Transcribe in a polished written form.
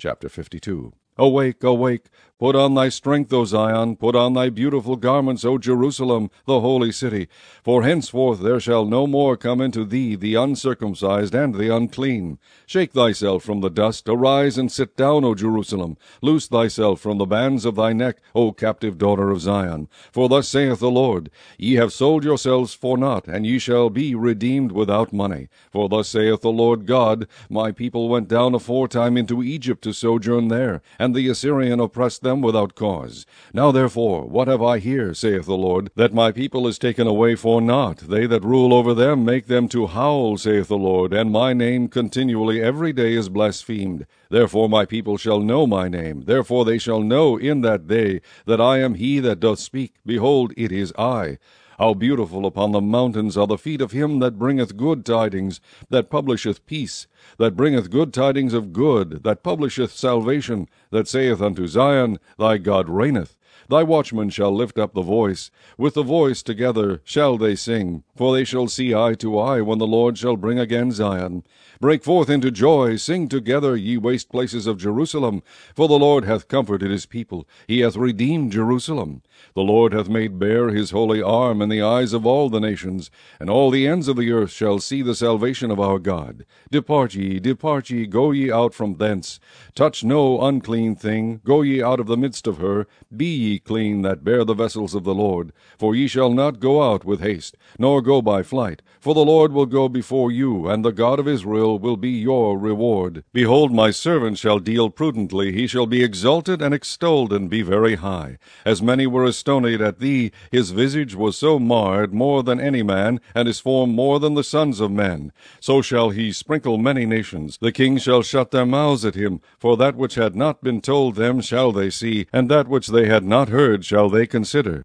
Chapter 52. Awake, awake! Put on thy strength, O Zion, put on thy beautiful garments, O Jerusalem, the holy city. For henceforth there shall no more come into thee the uncircumcised and the unclean. Shake thyself from the dust, arise and sit down, O Jerusalem. Loose thyself from the bands of thy neck, O captive daughter of Zion. For thus saith the Lord, Ye have sold yourselves for naught, and ye shall be redeemed without money. For thus saith the Lord God, My people went down aforetime into Egypt to sojourn there, and the Assyrian oppressed them without cause. Now therefore, what have I here, saith the Lord, that my people is taken away for naught? They that rule over them make them to howl, saith the Lord, and my name continually every day is blasphemed. Therefore my people shall know my name. Therefore they shall know in that day that I am he that doth speak. Behold, it is I. How beautiful upon the mountains are the feet of him that bringeth good tidings, that publisheth peace, that bringeth good tidings of good, that publisheth salvation, that saith unto Zion, Thy God reigneth. Thy watchmen shall lift up the voice. With the voice together shall they sing, for they shall see eye to eye when the Lord shall bring again Zion. Break forth into joy, sing together, ye waste places of Jerusalem. For the Lord hath comforted his people, he hath redeemed Jerusalem. The Lord hath made bare his holy arm in the eyes of all the nations, and all the ends of the earth shall see the salvation of our God. Depart ye, go ye out from thence. Touch no unclean thing, go ye out of the midst of her. Be ye clean that bear the vessels of the Lord. For ye shall not go out with haste, nor go by flight. For the Lord will go before you, and the God of Israel will be your reward. Behold, my servant shall deal prudently, he shall be exalted and extolled, and be very high. As many were astonied at thee, his visage was so marred more than any man, and his form more than the sons of men. So shall he sprinkle many nations. The kings shall shut their mouths at him, for that which had not been told them shall they see, and that which they had not heard shall they consider.